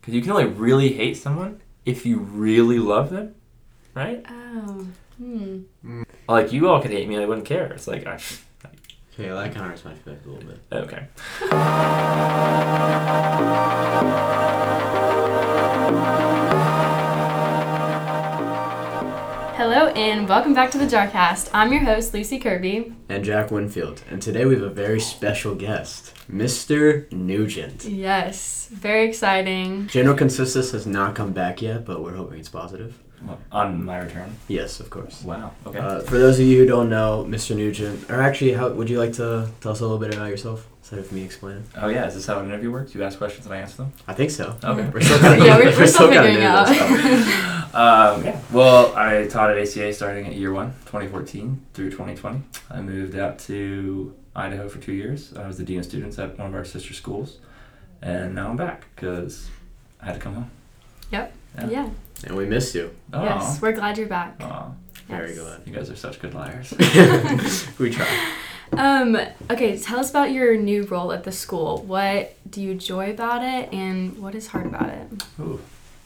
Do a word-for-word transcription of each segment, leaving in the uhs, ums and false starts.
Because you can only really hate someone if you really love them, right? Oh. Hmm. Like, you all could hate me and I wouldn't care. It's like, I... Okay, well, that kind of hurts my feelings a little bit. Okay. Hello and welcome back to the Jarcast. I'm your host, Lucy Kirby. And Jack Winfield. And today we have a very special guest, Mister Nugent. Yes, very exciting. General consensus has not come back yet, but we're hoping it's positive. Well, on my return? Yes, of course. Wow, okay. Uh, for those of you who don't know, Mister Nugent, or actually, how would you like to tell us a little bit about yourself instead of me explaining? Oh yeah, is this how an interview works? You ask questions and I answer them? I think so. Okay. We're still kind of Yeah, we're, we're still kinda figuring new to out. this. Um, yeah. Well, I taught at A C A starting at year one, twenty fourteen through twenty twenty. I moved out to Idaho for two years. I was the dean of students at one of our sister schools, and now I'm back because I had to come home. Yep. Yeah. Yeah. And we missed you. Oh. Yes, we're glad you're back. Aw. Very Yes. glad. You guys are such good liars. We try. Um, okay, tell us about your new role at the school. What do you enjoy about it and what is hard about it? Ooh.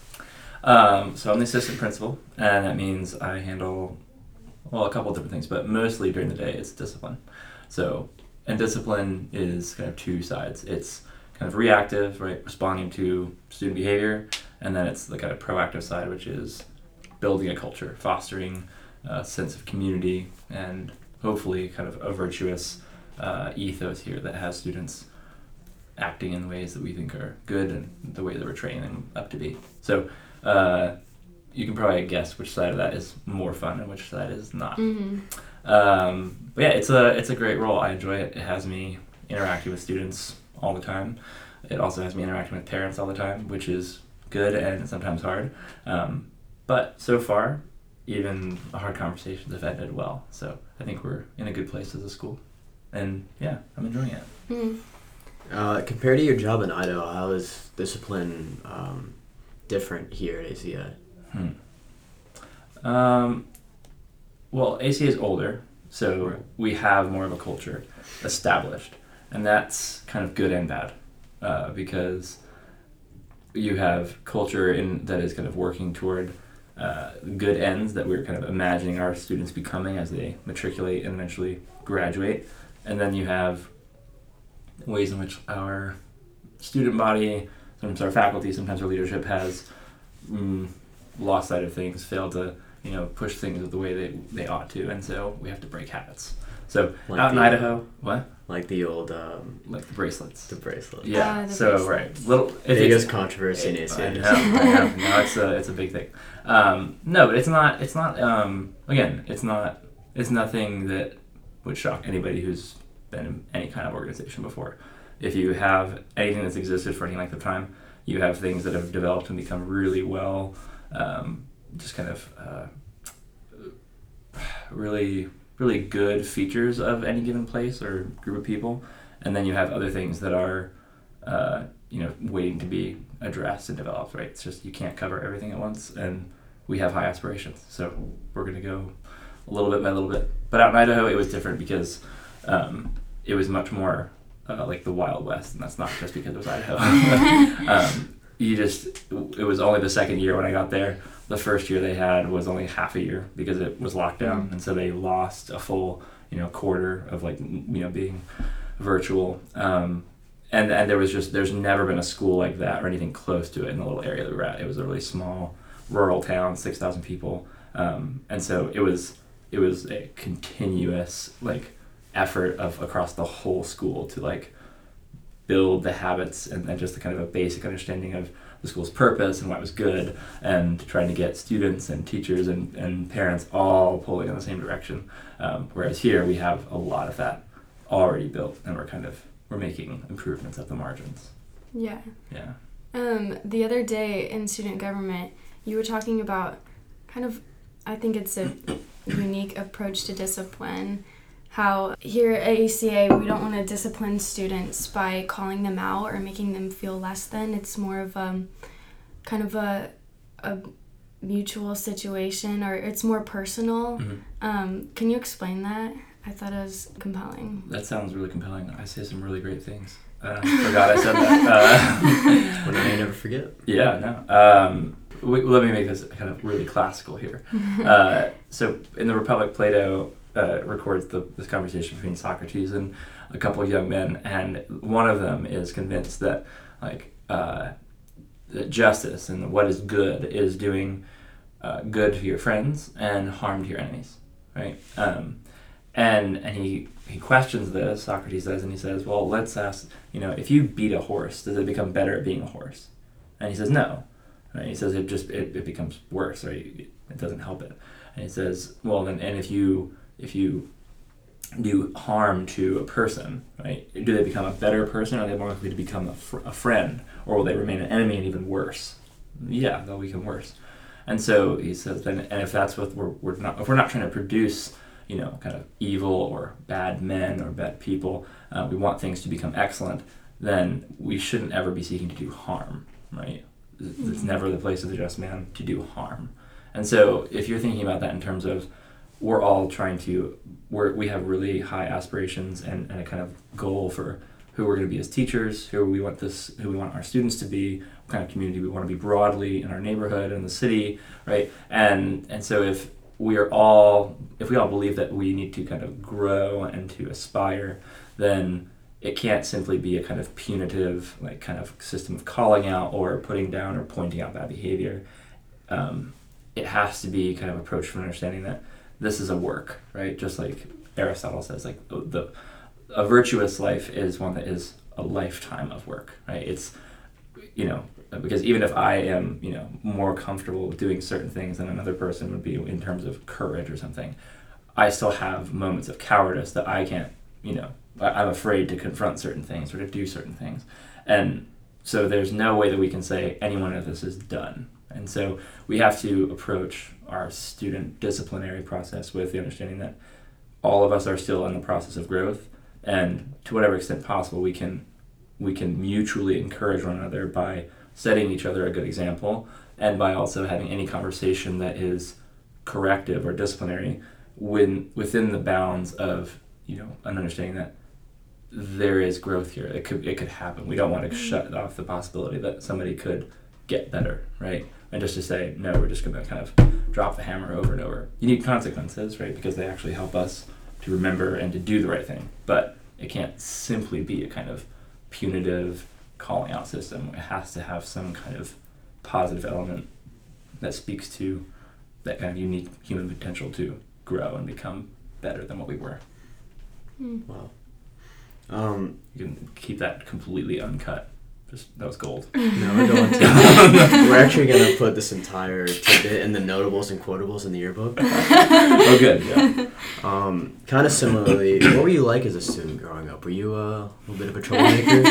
Um, so I'm the assistant principal, and that means I handle, well, a couple of different things, but mostly during the day it's discipline. So, and discipline is kind of two sides. It's kind of reactive, right, responding to student behavior, and then it's the kind of proactive side, which is building a culture, fostering a sense of community, and hopefully kind of a virtuous uh, ethos here that has students acting in ways that we think are good and the way that we're training them up to be. So uh, you can probably guess which side of that is more fun and which side is not. Mm-hmm. Um, but yeah, it's a it's a great role. I enjoy it. It has me interacting with students all the time. It also has me interacting with parents all the time, which is good and sometimes hard. Um, but so far, even the hard conversations have ended well. So I think we're in a good place as a school. And yeah, I'm enjoying it. Mm-hmm. Uh, compared to your job in Idaho, how is discipline um, different here at A C A? Hmm. Um, well, A C A is older, so Right. we have more of a culture established. And that's kind of good and bad uh, because you have culture in that is kind of working toward uh, good ends that we're kind of imagining our students becoming as they matriculate and eventually graduate. And then you have ways in which our student body, sometimes our faculty, sometimes our leadership has mm, lost sight of things, failed to, you know, push things the way they, they ought to, and so we have to break habits. So Like out in the- Idaho, what? Like the old, um, Like the bracelets. the bracelet. Yeah. Ah, the so bracelets. right, little. It, Biggest it's- controversy in A C A. I know, I know. No, it's a it's a big thing. Um, no, but it's not. It's not. Um, again, it's not. It's nothing that would shock anybody who's been in any kind of organization before. If you have anything that's existed for any length of time, you have things that have developed and become really well, um, just kind of uh, really really good features of any given place or group of people, and then you have other things that are uh, you know waiting to be addressed and developed. Right? It's just you can't cover everything at once, and we have high aspirations, so we're gonna go a little bit by little bit. But out in Idaho, it was different because um, it was much more uh, like the Wild West, and that's not just because it was Idaho. um, you just it was only the second year when I got there. The first year they had was only half a year because it was locked down, and so they lost a full you know quarter of like you know being virtual. Um, and and there was just there's never been a school like that or anything close to it in the little area that we were at. It was a really small rural town, six thousand people, um, and so it was it was a continuous like effort of across the whole school to like build the habits and, and just the kind of a basic understanding of the school's purpose and why it was good, and trying to get students and teachers and, and parents all pulling in the same direction. Um, whereas here we have a lot of that already built, and we're kind of we're making improvements at the margins. Yeah. Yeah. Um, the other day in student government, you were talking about kind of, I think it's a unique approach to discipline. How here at A C A, we don't want to discipline students by calling them out or making them feel less than. It's more of a kind of a, a mutual situation, or it's more personal. Mm-hmm. Um, can you explain that? I thought it was compelling. That sounds really compelling. I say some really great things. Uh, forgot I said that. Uh, When I never forget. yeah, no. Um, we, let me make this kind of really classical here. Uh, so in the Republic, Plato uh, records the, this conversation between Socrates and a couple of young men, and one of them is convinced that like uh, that justice and what is good is doing uh, good to your friends and harm to your enemies, right? Um, and and he he questions this. Socrates does, and he says, well, let's ask, you know, if you beat a horse, does it become better at being a horse? And he says, no. And he says it just it, it becomes worse, right? It doesn't help it. And he says, well, then, and if you if you do harm to a person, right? Do they become a better person, or are they more likely to become a, fr- a friend, or will they remain an enemy and even worse? Yeah, they'll become worse. And so he says, then, and if that's what we're we're not, if we're not trying to produce, you know, kind of evil or bad men or bad people, uh, we want things to become excellent, then we shouldn't ever be seeking to do harm, right? Mm-hmm. It's never the place of the just man to do harm. And so if you're thinking about that in terms of we're all trying to, we're, we have really high aspirations and, and a kind of goal for who we're going to be as teachers, who we want this, who we want our students to be, what kind of community we want to be broadly in our neighborhood and the city, right? And and so if we are all, if we all believe that we need to kind of grow and to aspire, then it can't simply be a kind of punitive, like kind of system of calling out or putting down or pointing out bad behavior. Um, it has to be kind of approached from understanding that this is a work, right? Just like Aristotle says, like the a virtuous life is one that is a lifetime of work, right? It's, you know, because even if I am, you know, more comfortable doing certain things than another person would be in terms of courage or something, I still have moments of cowardice that I can't, you know, I'm afraid to confront certain things or to do certain things. And so there's no way that we can say any one of this is done. And so we have to approach our student disciplinary process with the understanding that all of us are still in the process of growth, and to whatever extent possible, we can we can mutually encourage one another by setting each other a good example, and by also having any conversation that is corrective or disciplinary when within the bounds of, you know, an understanding that there is growth here. It could it could happen. We don't want to shut off the possibility that somebody could get better, right? And just to say, no, we're just going to kind of drop the hammer over and over. You need consequences, right? Because they actually help us to remember and to do the right thing. But it can't simply be a kind of punitive calling out system. It has to have some kind of positive element that speaks to that kind of unique human potential to grow and become better than what we were. Mm. Wow. Um, You can keep that completely uncut. Just, that was gold. no, we're going to. We're actually going to put this entire tidbit in the notables and quotables in the yearbook. Oh, good. Yeah. Um, kind of similarly, what were you like as a student growing up? Were you uh, a little bit of a troublemaker?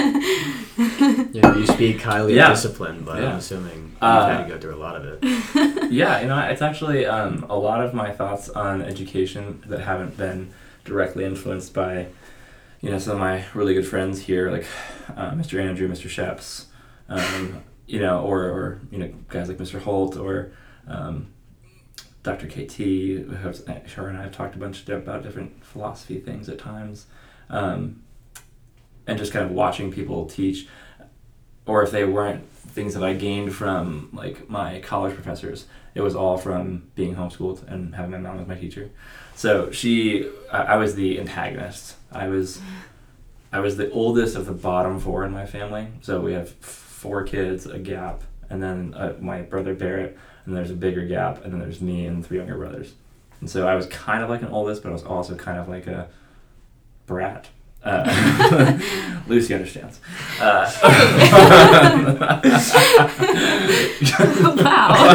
You know, you speak highly Yeah. of discipline, but Yeah. I'm assuming you've Uh, had to go through a lot of it. Yeah, you know, it's actually um, a lot of my thoughts on education that haven't been directly influenced by, you know, some of my really good friends here, like uh, Mister Andrew, Mister Sheps, um, you know, or, or, you know, guys like Mister Holt or um, Doctor K T, who have, her and I have talked a bunch about different philosophy things at times, um, and just kind of watching people teach, or if they weren't things that I gained from, like, my college professors, it was all from being homeschooled and having my mom as my teacher. So she, I, I was the antagonist. I was, I was the oldest of the bottom four in my family. So we have four kids, a gap, and then uh, my brother Barrett, and there's a bigger gap, and then there's me and three younger brothers. And so I was kind of like an oldest, but I was also kind of like a brat. Uh, Lucy understands. Uh, Wow.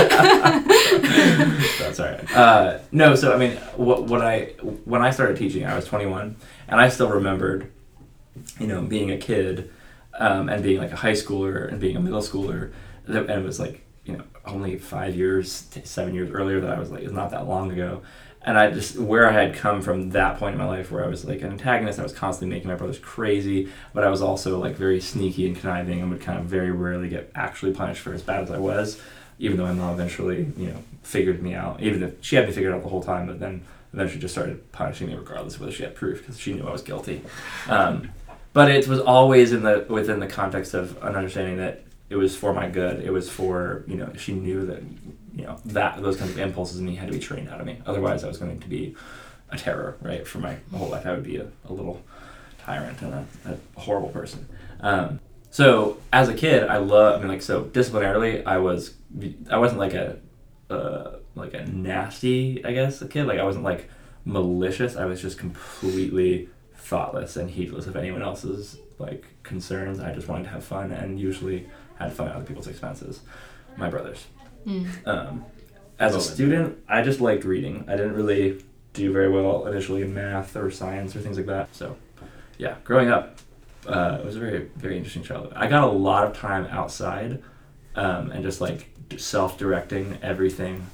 That's all right. Uh, no, so I mean, what what I when I started teaching, I was twenty-one, and I still remembered, you know, being a kid, um, and being like a high schooler and being a middle schooler, and it was like, you know, only five years, seven years earlier that I was like, it's not that long ago. And I just, where I had come from that point in my life where I was like an antagonist, I was constantly making my brothers crazy, but I was also like very sneaky and conniving and would kind of very rarely get actually punished for as bad as I was, even though my mom eventually, you know, figured me out. Even if she had me figured out the whole time, but then eventually just started punishing me regardless of whether she had proof, because she knew I was guilty. Um, but it was always in the within the context of an understanding that it was for my good. It was for, you know, she knew that, you know, that those kinds of impulses in me had to be trained out of me. Otherwise, I was going to be a terror, right? For my whole life, I would be a, a little tyrant and a, a horrible person. Um, so as a kid, I love. I mean, like, so disciplinarily, I was. I wasn't like a, uh, like a nasty, I guess, a kid. Like, I wasn't like malicious. I was just completely thoughtless and heedless of anyone else's like concerns. I just wanted to have fun, and usually had fun at other people's expenses. My brothers. Mm. Um, as a student, I just liked reading. I didn't really do very well initially in math or science or things like that. So, yeah, growing up, uh, it was a very, very interesting childhood. I got a lot of time outside, um, and just like self-directing everything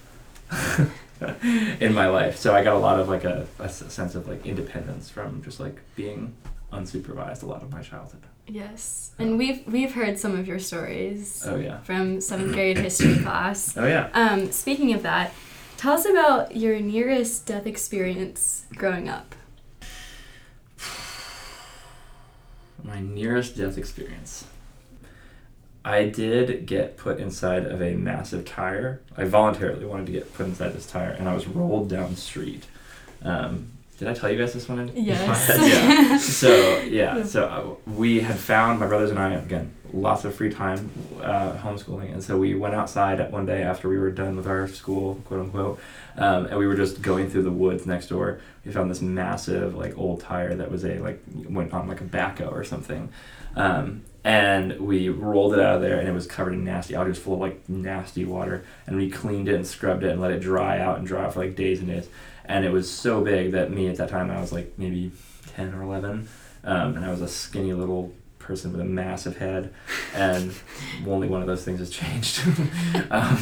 in my life. So I got a lot of like a, a sense of like independence from just like being unsupervised a lot of my childhood. Yes, and we've we've heard some of your stories. Oh yeah. From seventh grade history class. Oh yeah. Um, speaking of that, tell us about your nearest death experience growing up. My nearest death experience. I did get put inside of a massive tire. I voluntarily wanted to get put inside this tire, and I was rolled down the street. Um, did I tell you guys this one? Yes. yeah. So, yeah. So uh, we had found, my brothers and I, again, lots of free time, uh, homeschooling. And so we went outside one day after we were done with our school, quote unquote, um, and we were just going through the woods next door. We found this massive, like, old tire that was a, like, went on, like, a backhoe or something. Um, and we rolled it out of there, and it was covered in nasty algae. It was full of, like, nasty water. And we cleaned it and scrubbed it and let it dry out and dry out for, like, days and days. And it was so big that me at that time, I was, like, maybe ten or eleven. Um, and I was a skinny little person with a massive head. And only one of those things has changed. um,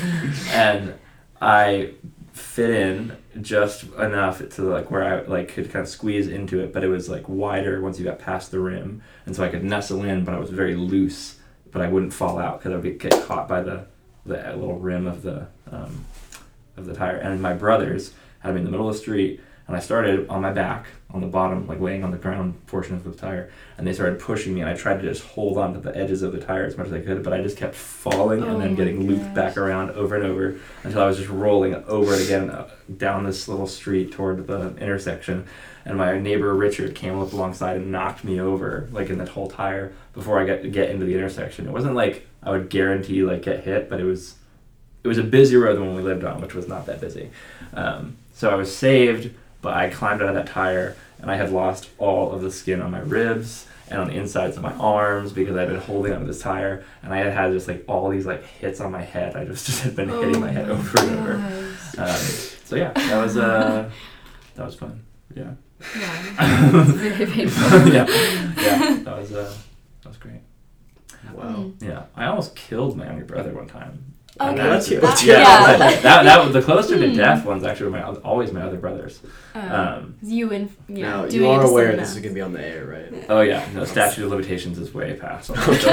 and I fit in just enough to like where I like could kind of squeeze into it, but it was like wider once you got past the rim, and so I could nestle in, but I was very loose, but I wouldn't fall out because I would get caught by the the little rim of the um, of the tire. And my brothers had me in the middle of the street, and I started on my back on the bottom, like laying on the ground portion of the tire, and they started pushing me, and I tried to just hold on to the edges of the tire as much as I could, but I just kept falling Oh and then getting looped gosh. back around over and over until I was just rolling over it again uh, down this little street toward the intersection. And my neighbor Richard came up alongside and knocked me over, like in that whole tire, before I got to get into the intersection. It wasn't like I would guarantee like get hit, but it was it was a busy road than one we lived on, which was not that busy. Um, so I was saved, but I climbed out of that tire, and I had lost all of the skin on my ribs and on the insides of my arms because I'd been holding onto this tire, and I had had just like all these like hits on my head. I just, just had been hitting my head over and over. Um, so yeah, that was uh, that was fun. Yeah. Yeah. It's very painful. yeah, yeah, that was uh, that was great. Wow. Yeah, I almost killed my younger brother one time. Okay, And that's that- that's yeah, yeah. that, that, that the closer to Hmm. death ones actually were my oth- always my other brothers. Um, Um, you and yeah. Now, doing you it are just aware in this is the- going to be on the air, right? Oh yeah, no, statute of limitations is way past.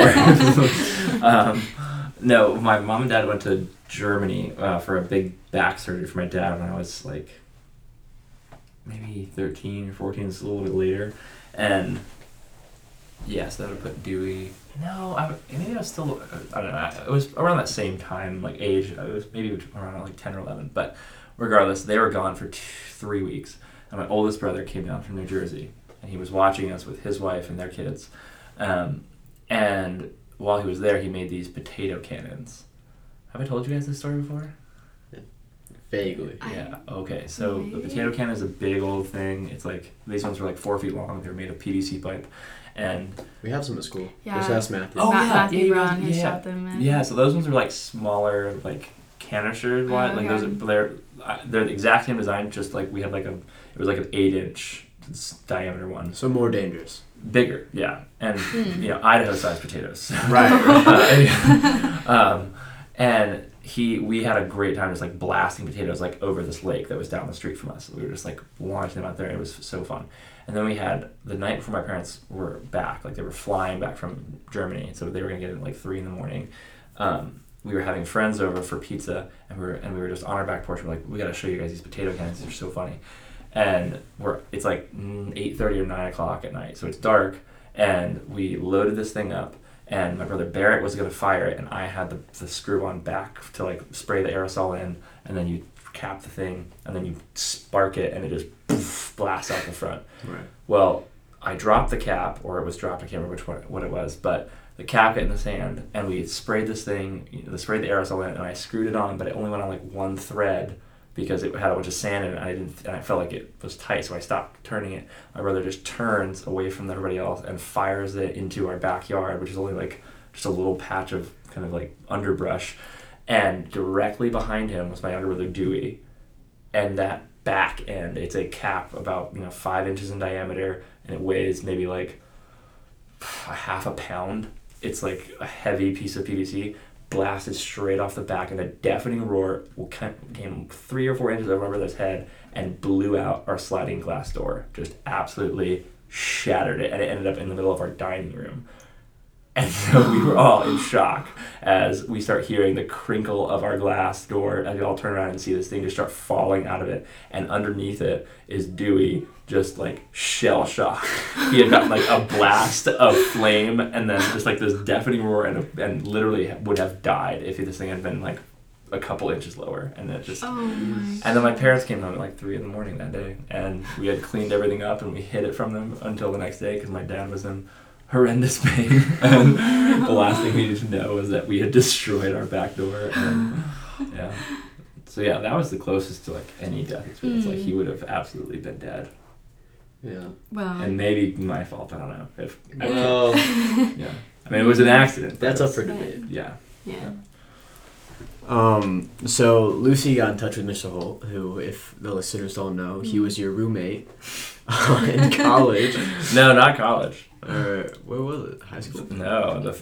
um, no, my mom and dad went to Germany uh, for a big back surgery for my dad when I was like maybe thirteen or fourteen, it's a little bit later, and yes, that would put Dewey. No, I maybe I was still I don't know. It was around that same time, like age. It was maybe around like ten or eleven, but regardless, they were gone for two, three weeks, and my oldest brother came down from New Jersey, and he was watching us with his wife and their kids. Um, and while he was there, he made these potato cannons. Have I told you guys this story before? Vaguely. I- Yeah. Okay. So the Maybe. potato cannon is a big old thing. It's like these ones were like four feet long. They're made of P V C pipe, and We have some at school. Yeah. Just ask Matthew. Oh, Ma- yeah, Matthew yeah, you Brown guys- has yeah. shot them. In. yeah. So those ones are like smaller, like canister wide. Oh, Like those, are, okay. they're uh, they're the exact same design. Just like we had like a, it was like an eight inch diameter one. So more dangerous. Bigger, yeah, and Hmm. you know Idaho-sized potatoes. Right. Uh, um, and he, we had a great time just like blasting potatoes like over this lake that was down the street from us. We were just like launching them out there. And it was so fun. And then we had the night before my parents were back, like they were flying back from Germany, so they were gonna get in at like three in the morning. Um, we were having friends over for pizza, and we were and we were just on our back porch. We're like, we gotta show you guys these potato cannons. These are so funny. And we're it's like eight thirty or nine o'clock at night, so it's dark. And we loaded this thing up, and my brother Barrett was going to fire it, and I had the, the screw on back to like spray the aerosol in, and then you cap the thing, and then you spark it, and it just poof, blasts out the front. Right. Well, I dropped the cap, or it was dropped, I can't remember which one, what it was, but the cap got in the sand, and we sprayed this thing, you know, sprayed the aerosol in it, and I screwed it on, but it only went on like one thread, because it had a bunch of sand in it, and I didn't, and I felt like it was tight, so I stopped turning it. My brother just turns away from everybody else and fires it into our backyard, which is only like just a little patch of kind of like underbrush. And directly behind him was my younger brother Dewey, and that back end, it's a cap about, you know, five inches in diameter, and it weighs maybe like a half a pound. It's like a heavy piece of P V C. Blasted straight off the back, and a deafening roar came three or four inches over my brother's head and blew out our sliding glass door. Just absolutely shattered it, and it ended up in the middle of our dining room. And so we were all in shock as we start hearing the crinkle of our glass door, and we all turn around and see this thing just start falling out of it. And underneath it is Dewey, just like shell shocked. He had gotten like a blast of flame, and then just like this deafening roar, and and literally would have died if this thing had been like a couple inches lower. And it just. Oh my. And then my parents came home at like three in the morning that day, and we had cleaned everything up, and we hid it from them until the next day because my dad was in horrendous pain, and the last thing we needed to know was that we had destroyed our back door. And yeah, so yeah, that was the closest to like any death experience. Mm. Like he would have absolutely been dead. Yeah. Wow. And maybe my fault. I don't know. If well, yeah, I mean it was an accident. That's up for debate. Yeah. Yeah. yeah. Um. So Lucy got in touch with Mister Holt, who, if the listeners don't know, he was your roommate uh, in college. No, not college. Uh, where was it? High school? No. The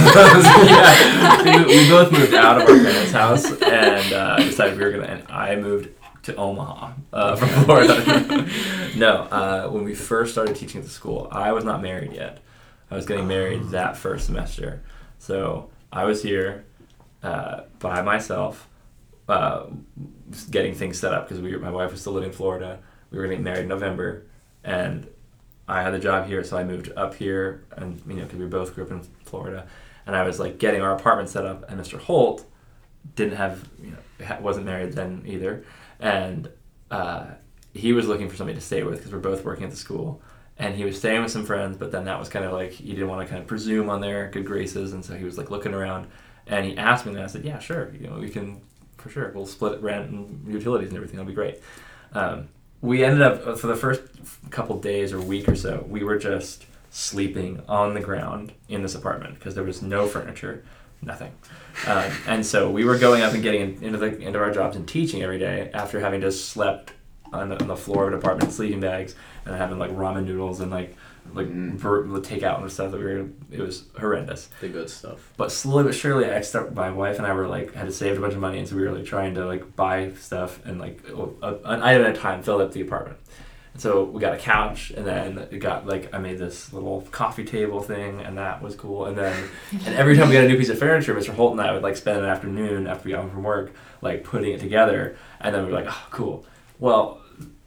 yeah. we, we both moved out of our parents' house and uh, decided we were gonna. And I moved to Omaha uh, from Florida. No. Uh, when we first started teaching at the school, I was not married yet. I was getting married that first semester, so I was here uh, by myself, uh, getting things set up because we were, my wife was still living in Florida. We were getting married in November, and I had a job here, so I moved up here, and you know, because we both grew up in Florida, and I was like getting our apartment set up, and Mister Holt didn't have, you know, wasn't married then either, and uh, he was looking for somebody to stay with because we're both working at the school, and he was staying with some friends, but then that was kind of like he didn't want to kind of presume on their good graces, and so he was like looking around, and he asked me, and I said, yeah, sure, you know, we can for sure, we'll split rent and utilities and everything, it'll be great. Um, We ended up, for the first couple days or week or so, we were just sleeping on the ground in this apartment because there was no furniture, nothing. Um, and so we were going up and getting into the into our jobs and teaching every day after having just slept on the, on the floor of an apartment in sleeping bags and having like ramen noodles and like like mm. ver- takeout and stuff that we were. It was horrendous. The good stuff. But slowly but surely, I started. My wife and I were like had to save a bunch of money, and so we were like trying to like buy stuff and like a, an item at a time filled up the apartment. And so we got a couch, and then it got like I made this little coffee table thing, and that was cool. And then and every time we got a new piece of furniture, Mister Holt and I would like spend an afternoon after we got home from work like putting it together, and then we were like, oh, cool. Well,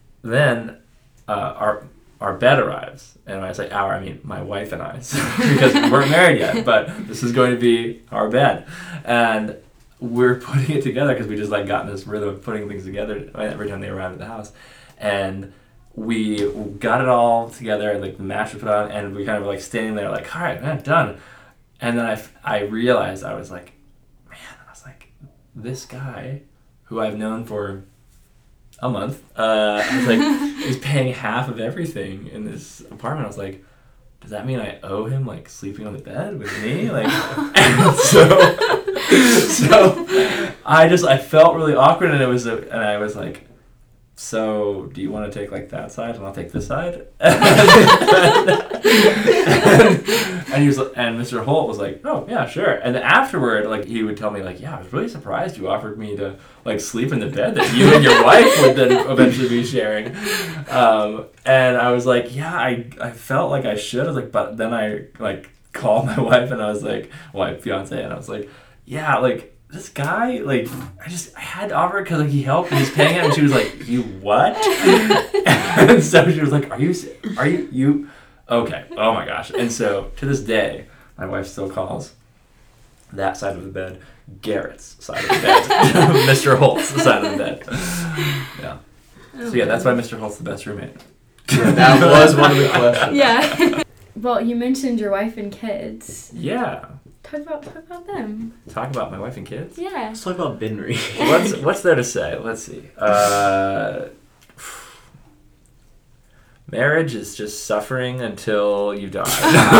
then uh, our our bed arrives, and when I say our, I mean my wife and I, because we weren't married yet, but this is going to be our bed, and we're putting it together because we just like got in this rhythm of putting things together every time they arrived at the house, and we got it all together, and like the mattress put on, and we kind of like standing there like, all right, man, done. And then I, I realized I was like, man, I was like, this guy who I've known for a month, uh, I was like, he's paying half of everything in this apartment. I was like, does that mean I owe him like sleeping on the bed with me? Like, and so, so I just I felt really awkward, and it was a, and I was like, so do you want to take like that side and I'll take this side? and, and he was and Mister Holt was like, oh yeah, sure. And then afterward, like he would tell me like, yeah, I was really surprised you offered me to like sleep in the bed that you and your wife would then eventually be sharing. Um, and I was like, yeah, I I felt like I should. I was like, but then I like called my wife and I was like, well, my fiance, and I was like, yeah, like. This guy, like, I just, I had to offer it because, like, he helped and he's paying it. And she was like, you what? And so she was like, are you, are you, you, Okay. Oh my gosh. And so to this day, my wife still calls that side of the bed Garrett's side of the bed. Mister Holt's side of the bed. Yeah. So yeah, that's why Mister Holt's the best roommate. Yeah, that was one of the questions. Yeah. Well, you mentioned your wife and kids. Yeah. Talk about talk about them. Talk about my wife and kids. Yeah. Let's talk about Benry. What's what's there to say? Let's see. Uh, marriage is just suffering until you die.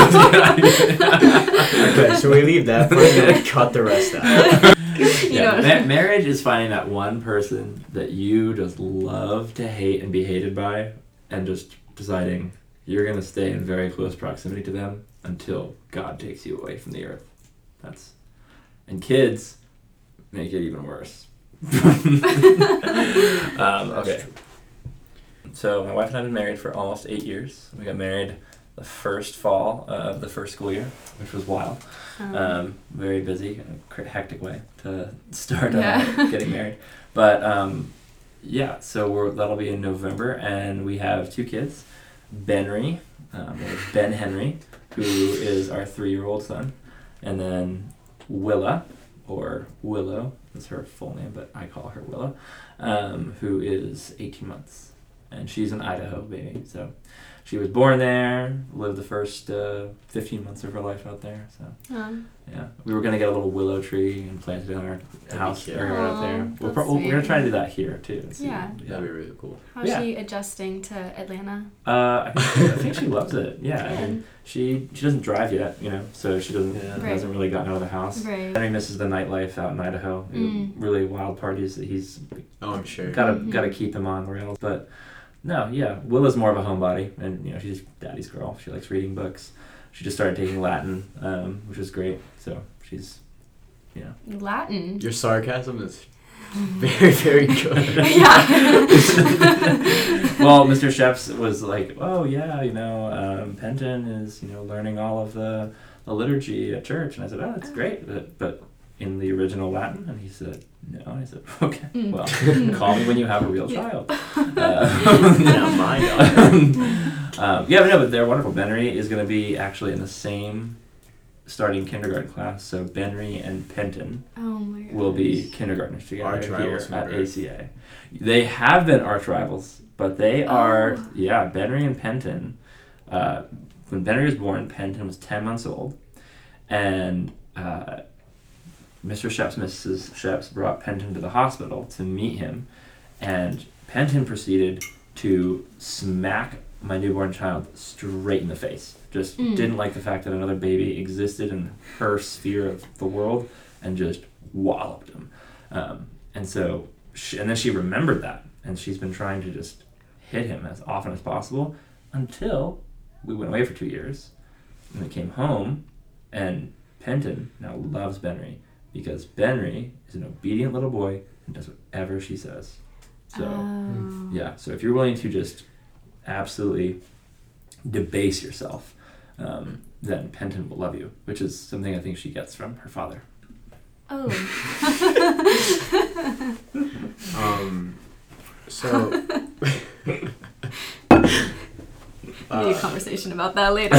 Okay, so we leave that part and we cut the rest out. You Yeah, know. ma- marriage is finding that one person that you just love to hate and be hated by, and just deciding you're gonna stay in very close proximity to them until God takes you away from the earth. That's and kids make it even worse. um, okay. So my wife and I have been married for almost eight years. We got married the first fall of the first school year, which was wild. Um, Um, very busy, in a cr- hectic way to start uh, Yeah. getting married. But um, yeah, so we're, that'll be in November, and we have two kids, Benry, um, we have Ben Henry, who is our three-year-old son, and then Willa, or Willow, is her full name, but I call her Willa, um, who is eighteen months, and she's an Idaho baby, so she was born there, lived the first uh, fifteen months of her life out there, so um, yeah. We were going to get a little willow tree and plant it in our be house cute. area out there. Aw, We're, that's pro- we're going to sweet. try to do that here, too. and see. Yeah. That'd be really cool. how's Yeah. she adjusting to Atlanta? Uh, I, think, I think she loves it. Yeah. I mean, Good. she she doesn't drive yet, you know, so she doesn't Yeah. Right. hasn't really gotten out of the house. Right. Henry misses the nightlife out in Idaho. Mm. Really wild parties that he's Oh, I'm sure. gotta Mhm. gotta keep him on rails. But no, yeah, Willa's more of a homebody, and you know she's daddy's girl. She likes reading books. She just started taking Latin, um, which is great. So she's, you know. Latin. Your sarcasm is very, very good. Yeah. Well, Mister Sheps was like, oh yeah, you know, um, Penton is, you know, learning all of the, the liturgy at church, and I said, oh, that's great, but, but in the original Latin, and he said, no. And I said, okay, Mm. well, call me when you have a real Yeah. child. Uh, Not my daughter. um, yeah, but no, but they're wonderful. Benry is going to be actually in the same starting kindergarten class, so Benry and Penton Oh my god. will be kindergartners together Arch here rivals from at birth. A C A. They have been arch rivals, but they are, Oh. yeah, Benry and Penton. Uh, when Benry was born, Penton was ten months old, and uh, Mister Sheps, Missus Sheps brought Penton to the hospital to meet him, and Penton proceeded to smack my newborn child straight in the face. Just Mm. didn't like the fact that another baby existed in her sphere of the world, and just walloped him. Um, and so, she, and then she remembered that, and she's been trying to just hit him as often as possible until we went away for two years, and we came home, and Penton now loves Benry because Benry is an obedient little boy and does whatever she says. So Oh. yeah, so if you're willing to just absolutely debase yourself, um, then Penton will love you, which is something I think she gets from her father. Oh. Um, so. We need a conversation about that later.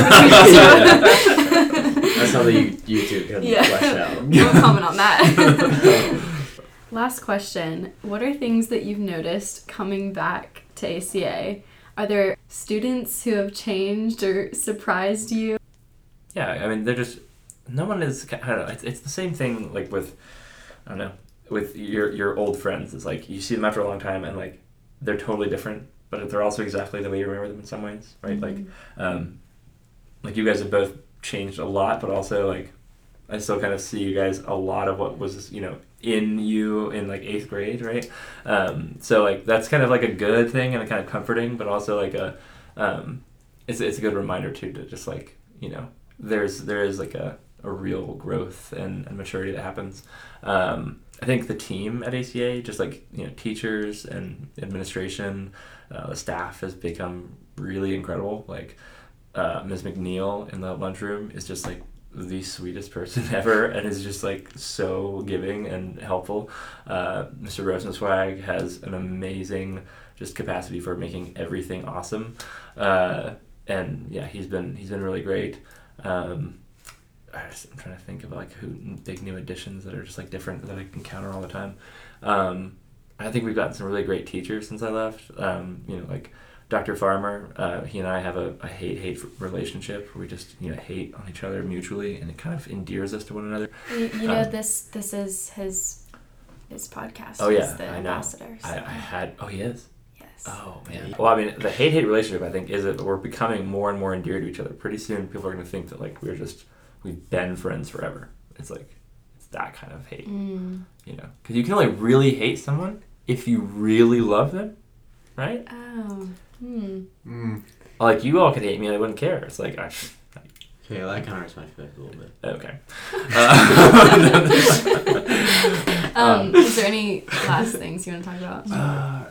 That's something you, you two can Yeah. flesh out. We'll comment on that. Last question. What are things that you've noticed coming back to A C A? Are there students who have changed or surprised you? Yeah, I mean, they're just, no one is, I don't know, it's, it's the same thing, like, with, I don't know, with your your old friends. It's like, you see them after a long time, and, like, they're totally different, but they're also exactly the way you remember them in some ways, right? Like, um, like, you guys have both changed a lot, but also, like, I still kind of see you guys a lot of what was, you know, in you in, like, eighth grade, right? Um, so, like, that's kind of, like, a good thing and a kind of comforting, but also, like, a, um, it's, it's a good reminder, too, to just, like, you know, there's, there is, like, a, a real growth and, and maturity that happens. Um, I think the team at A C A, just, like, you know, teachers and administration, uh, the staff has become really incredible. Like, uh, Miz McNeil in the lunchroom is just, like, the sweetest person ever, and is just, like, so giving and helpful. Uh, Mister Rosenzweig has an amazing just capacity for making everything awesome. Uh, and yeah, he's been he's been really great. Um, I just, I'm trying to think of like who big new additions that are just like different that I encounter all the time. Um, I think we've gotten some really great teachers since I left. Um, you know, like Doctor Farmer, uh, he and I have a, a hate-hate relationship where we just, you know, hate on each other mutually, and it kind of endears us to one another. You, you know, Um, this this is his his podcast. Oh, He's yeah, the I know. ambassador. So. I, I had, oh, he is? Yes. Oh, man. Well, I mean, the hate-hate relationship, I think, is that we're becoming more and more endeared to each other. Pretty soon, people are going to think that, like, we're just, we've been friends forever. It's like, it's that kind of hate, Mm. you know? Because you can only really hate someone if you really love them, right? Oh. Hmm. Mm. Like, you all could hate me and I wouldn't care. It's like, I, Okay, well, that kind of hurts my feelings a little bit. okay. Uh, Um, is there any last things you want to talk about? Uh,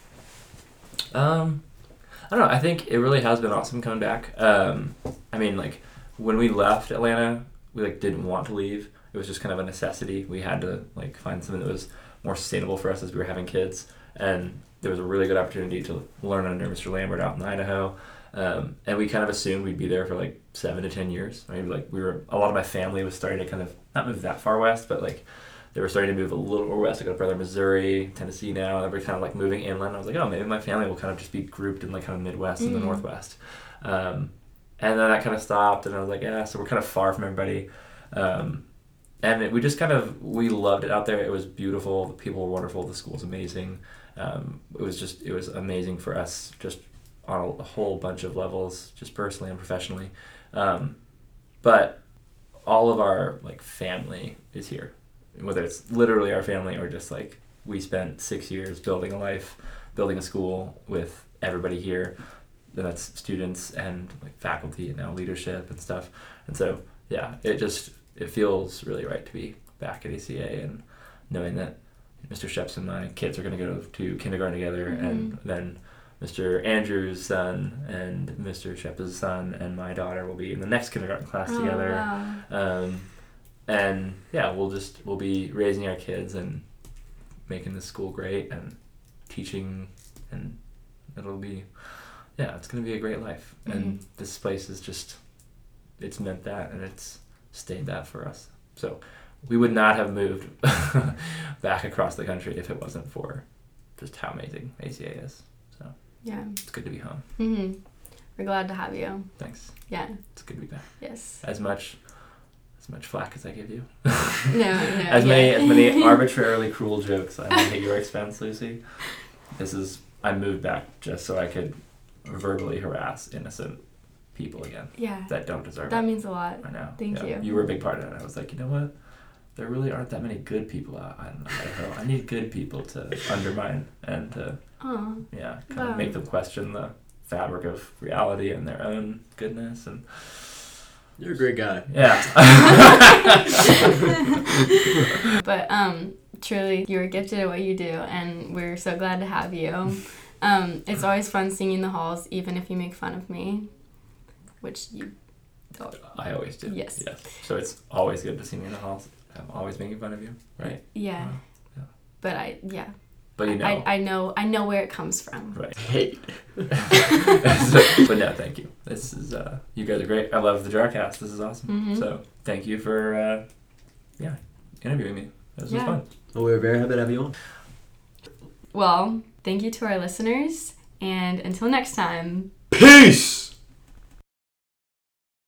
um, I don't know. I think it really has been awesome coming back. Um, I mean, like, when we left Atlanta, we, like, didn't want to leave. It was just kind of a necessity. We had to, like, find something that was more sustainable for us as we were having kids. And there was a really good opportunity to learn under Mister Lambert out in Idaho. Um, and we kind of assumed we'd be there for, like, seven to ten years. Maybe, like, we were, a lot of my family was starting to kind of, not move that far west, but, like, they were starting to move a little more west. I got a brother in Missouri, Tennessee now, and we're kind of like moving inland. I was like, oh, maybe my family will kind of just be grouped in like kind of Midwest and the Mm. Northwest. Um, and then that kind of stopped, and I was like, yeah, so we're kind of far from everybody. Um, and it, we just kind of, we loved it out there. It was beautiful. The people were wonderful. The school's amazing. Um, it was just, it was amazing for us just on a, a whole bunch of levels, just personally and professionally. Um, but all of our like family is here. Whether it's literally our family or just like we spent six years building a life, building a school with everybody here. And that's students and like faculty and now leadership and stuff. And so, yeah, it just, it feels really right to be back at A C A and knowing that Mister Sheps and my kids are going to go to kindergarten together, Mm-hmm. and then Mister Andrew's son and Mister Sheps' son and my daughter will be in the next kindergarten class Oh, together. wow. Um, and yeah, we'll just we'll be raising our kids and making the school great and teaching, and it'll be yeah, it's gonna be a great life. Mm-hmm. And this place is just it's meant that, and it's stayed that for us. So we would not have moved back across the country if it wasn't for just how amazing A C A is. So Yeah. it's good to be home. Mm-hmm. We're glad to have you. Thanks. Yeah. It's good to be back. Yes. As much as much flack as I give you. No, no. as yeah. many as many arbitrarily cruel jokes I made at your expense, Lucy. This is I moved back just so I could verbally harass innocent people again Yeah. that don't deserve That it. means a lot. I know. Thank Yeah. you. You were a big part of it. I was like, you know what? There really aren't that many good people out in Idaho. I need good people to undermine and to Oh. yeah, kind Wow. of make them question the fabric of reality and their own goodness and You're a great guy. yeah. But um, truly, you were gifted at what you do, and we're so glad to have you. Um, it's always fun singing in the halls, even if you make fun of me, which you don't. I always do. Yes. Yes. So it's always good to see me in the halls. I'm always making fun of you, right? Yeah. Wow. Yeah. But I, yeah. But you know. I, I know, I know where it comes from. Right. Hate. So, but no, thank you. This is uh, you guys are great. I love the Jarcast. This is awesome. Mhm. So thank you for uh, yeah interviewing me. This Yeah. was fun. Well, we're very happy to have you on. Well, thank you to our listeners, and until next time. Peace!